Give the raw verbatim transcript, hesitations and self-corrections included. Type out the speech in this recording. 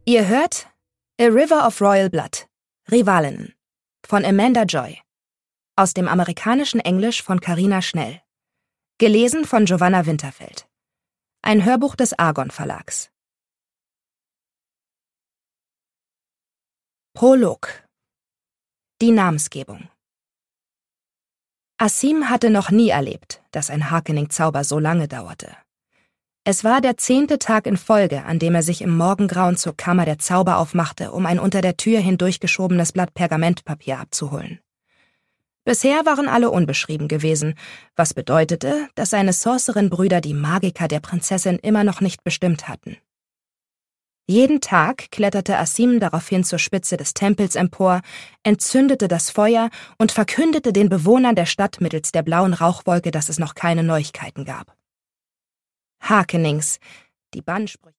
Ihr hört A River of Royal Blood, Rivalinnen von Amanda Joy. Aus dem amerikanischen Englisch von Carina Schnell. Gelesen von Giovanna Winterfeld. Ein Hörbuch des Argon Verlags. Prolog. Die Namensgebung. Asim hatte noch nie erlebt, dass ein Harkening-Zauber so lange dauerte. Es war der zehnte Tag in Folge, an dem er sich im Morgengrauen zur Kammer der Zauber aufmachte, um ein unter der Tür hindurchgeschobenes Blatt Pergamentpapier abzuholen. Bisher waren alle unbeschrieben gewesen, was bedeutete, dass seine Sorcerin-Brüder die Magiker der Prinzessin immer noch nicht bestimmt hatten. Jeden Tag kletterte Asim daraufhin zur Spitze des Tempels empor, entzündete das Feuer und verkündete den Bewohnern der Stadt mittels der blauen Rauchwolke, dass es noch keine Neuigkeiten gab. Harkenings, die Bannsprüche.